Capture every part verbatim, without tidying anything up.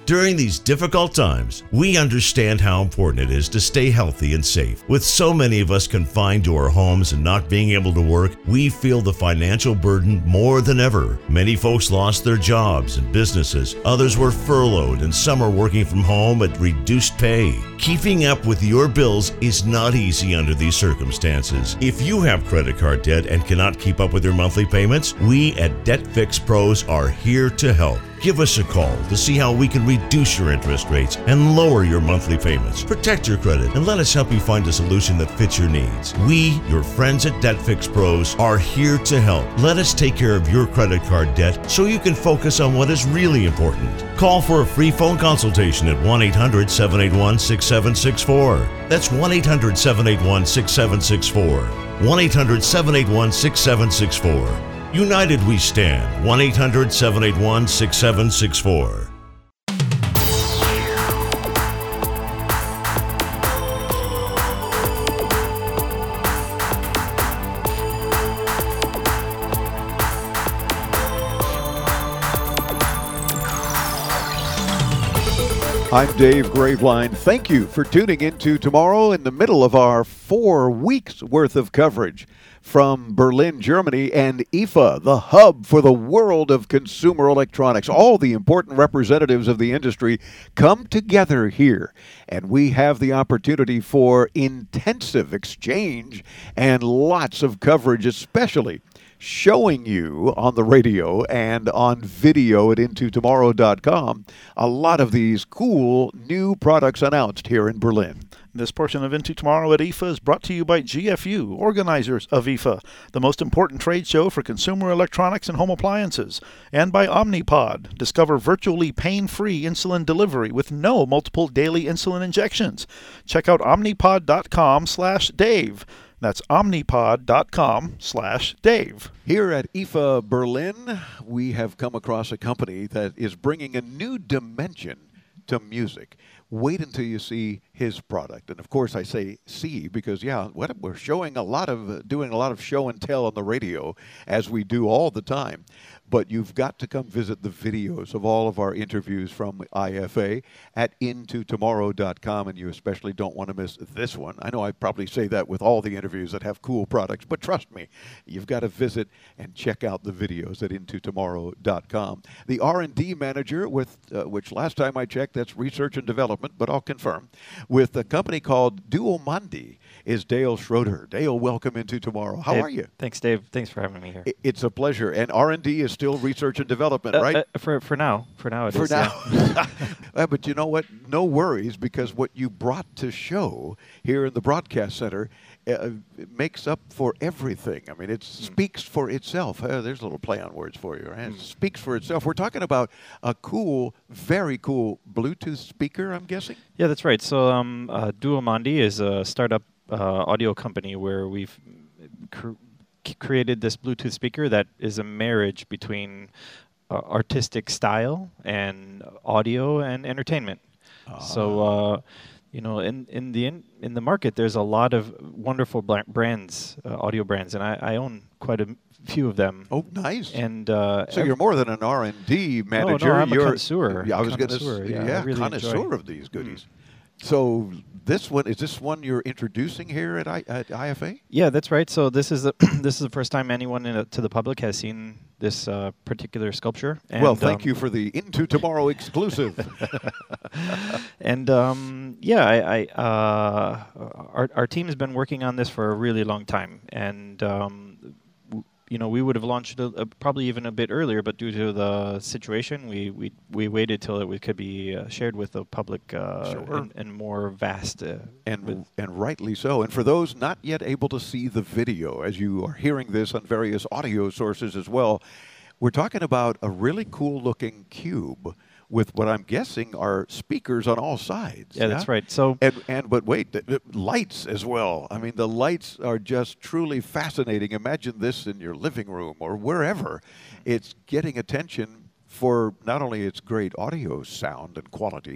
During these difficult times, we understand how important it is to stay healthy and safe. With so many of us confined to our homes and not being able to work, we feel the financial burden more than ever. Many folks lost their jobs and businesses. Others were furloughed, and some are working from home at reduced pay. Keeping up with your bills is not easy under these circumstances. If you have credit card debt and cannot keep up with your monthly payments, we at Debt Fix Pros are here to help. Give us a call to see how we can reduce your interest rates and lower your monthly payments. Protect your credit and let us help you find a solution that fits your needs. We, your friends at Debt Fix Pros, are here to help. Let us take care of your credit card debt so you can focus on what is really important. Call for a free phone consultation at one eight hundred, seven eight one, six seven six four. That's one eight hundred, seven eight one, six seven six four. one eight hundred, seven eight one, six seven six four. United we stand. one eight hundred, seven eight one, six seven six four. I'm Dave Graveline. Thank you for tuning into Tomorrow in the middle of our four weeks worth of coverage from Berlin, Germany, and I F A, the hub for the world of consumer electronics. All the important representatives of the industry come together here, and we have the opportunity for intensive exchange and lots of coverage, especially showing you on the radio and on video at into tomorrow dot com a lot of these cool new products announced here in Berlin. This portion of Into Tomorrow at I F A is brought to you by G F U, organizers of I F A, the most important trade show for consumer electronics and home appliances, and by Omnipod. Discover virtually pain-free insulin delivery with no multiple daily insulin injections. Check out omnipod dot com slash Dave. That's omnipod dot com slash Dave. Here at I F A Berlin, we have come across a company that is bringing a new dimension to music. Wait until you see his product. And of course I say see because, yeah, what, we're showing a lot of, uh, doing a lot of show and tell on the radio as we do all the time. But you've got to come visit the videos of all of our interviews from I F A at into tomorrow dot com, and you especially don't want to miss this one. I know I probably say that with all the interviews that have cool products, but trust me, you've got to visit and check out the videos at into tomorrow dot com. The R and D manager, with uh, which last time I checked, that's research and development, but I'll confirm, with a company called Duomondi, is Dale Schroeder. Dale, welcome into Tomorrow. How hey, are you? Thanks, Dave. Thanks for having me here. It's a pleasure. And R and D is still research and development, uh, right? Uh, for for now. For now it for is. now. Yeah. uh, but you know what? No worries, because what you brought to show here in the broadcast center uh, it makes up for everything. I mean, it mm. speaks for itself. Uh, there's a little play on words for you, right? Mm. It speaks for itself. We're talking about a cool, very cool Bluetooth speaker, I'm guessing? Yeah, that's right. So um, uh, Duomondi is a startup uh, audio company where we've cr- created this Bluetooth speaker that is a marriage between uh, artistic style and audio and entertainment. Ah. So, uh, you know, in in the in, in the market, there's a lot of wonderful bl- brands, uh, audio brands, and I, I own quite a few of them. Oh, nice! And uh, so you're more than an R and D manager. No, no, I'm you're a connoisseur. Yeah, I was going to say, yeah, yeah, really connoisseur enjoy. of these goodies. Mm. So this one is this one you're introducing here at, I, at I F A? Yeah, that's right. So this is the this is the first time anyone in a, to the public has seen this uh, particular sculpture. And, well, thank um, you for the Into Tomorrow exclusive. and um, yeah, I, I uh, our our team has been working on this for a really long time, and. Um, You know, we would have launched a, a, probably even a bit earlier, but due to the situation, we we, we waited till it could be uh, shared with the public uh, sure. and, and more vast. Uh, and and rightly so. And for those not yet able to see the video, as you are hearing this on various audio sources as well, we're talking about a really cool-looking cube with what I'm guessing are speakers on all sides. Yeah, yeah? That's right. So and and but wait, the, the lights as well. I mean, the lights are just truly fascinating. Imagine this in your living room or wherever. It's getting attention for not only its great audio sound and quality,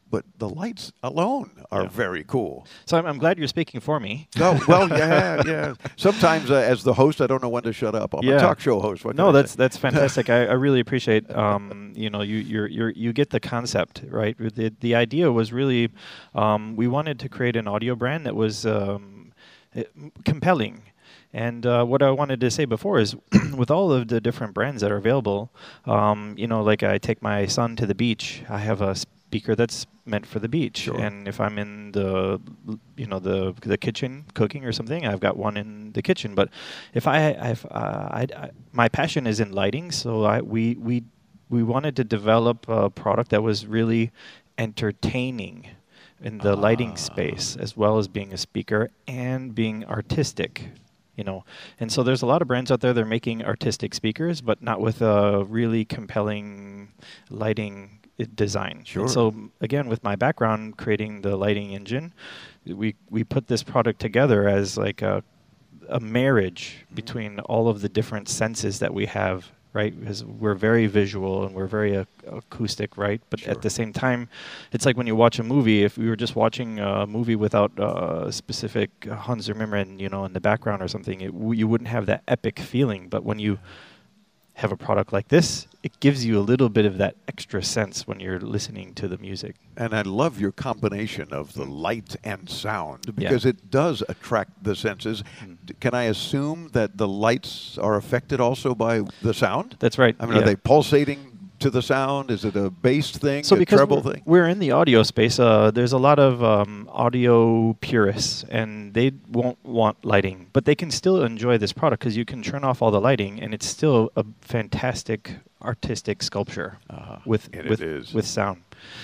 but the lights alone are Yeah. very cool. So I'm, I'm glad you're speaking for me. Oh, well, yeah, yeah. Sometimes uh, as the host, I don't know when to shut up. I'm Yeah. a talk show host. What can No, I that's say? that's fantastic. I, I really appreciate. Um, you know, you you're, you're you get the concept right. The the idea was really, um, we wanted to create an audio brand that was um, eh, compelling. And uh, what I wanted to say before is, with all of the different brands that are available, um, you know, like I take my son to the beach, I have a speaker that's meant for the beach. Sure. And if I'm in the, you know, the the kitchen cooking or something, I've got one in the kitchen. But if I, I've, uh, I, I, my passion is in lighting, so I we we we wanted to develop a product that was really entertaining in the Ah. lighting space, as well as being a speaker and being artistic. You know, and so there's a lot of brands out there that are making artistic speakers, but not with a really compelling lighting i- design. Sure. And so m- again, with my background creating the lighting engine, we we put this product together as like a a marriage between all of the different senses that we have, right? Because we're very visual and we're very ac- acoustic, right? But Sure. at the same time, it's like when you watch a movie. If we were just watching a movie without uh, specific uh, Hans Zimmer, you know, in the background or something, it, w- you wouldn't have that epic feeling. But when you have a product like this, it gives you a little bit of that extra sense when you're listening to the music. And I love your combination of the light and sound because it does attract the senses. Mm. D- Can I assume that the lights are affected also by the sound? That's right. I mean, yeah. are they pulsating to the sound? Is it a bass thing, So a because treble we're, thing? we're in the audio space, uh, there's a lot of um, audio purists, and they won't want lighting, but they can still enjoy this product because you can turn off all the lighting, and it's still a fantastic artistic sculpture Uh-huh. with And with it is. with sound.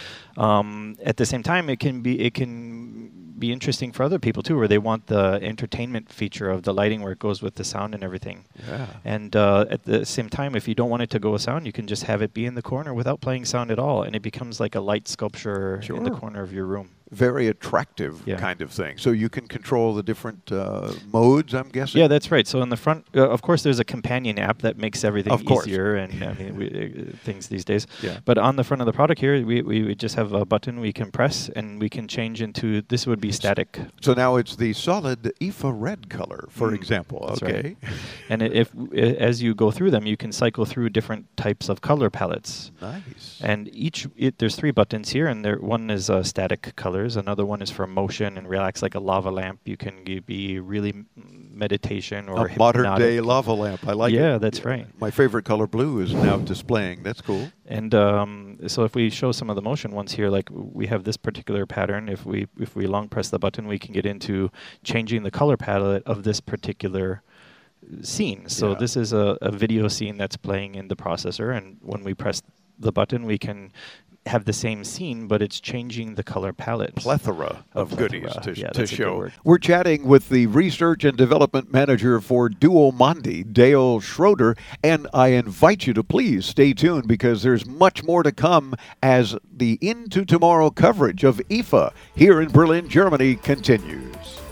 Um, at the same time, it can be it can be interesting for other people too, where they want the entertainment feature of the lighting, where it goes with the sound and everything. Yeah. And uh, at the same time, if you don't want it to go with sound, you can just have it be in the corner without playing sound at all, and it becomes like a light sculpture in the Sure. corner of your room. Very attractive Yeah. kind of thing. So you can control the different uh, modes, I'm guessing? Yeah, that's right. So in the front, uh, of course, there's a companion app that makes everything Of course. easier and I mean we, uh, things these days. Yeah. But on the front of the product here, we, we, we just have a button we can press, and we can change into, this would be static. So now it's the solid I F A red color, for Mm, example. that's Okay. right. And i- if i- as you go through them, you can cycle through different types of color palettes. Nice. And each, it, there's three buttons here, and there one is uh, static colors, another one is for motion and relax, like a lava lamp. You can g- be really m- meditation or A modern day hypnotic. lava lamp. I like it. Yeah, that's right. My favorite color blue is now displaying. That's cool. And um, so if we show some of the motion ones here, like w- we have this particular pattern. If we if we long press the button, we can get into changing the color palette of this particular scene. So Yeah. this is a, a video scene that's playing in the processor, and when we press the button, we can have the same scene, but it's changing the color palette. Plethora A of goodies plethora. to, Yeah, to that's a good show. word. We're chatting with the research and development manager for Duomondi, Dale Schroeder, and I invite you to please stay tuned because there's much more to come as the Into Tomorrow coverage of I F A here in Berlin, Germany continues.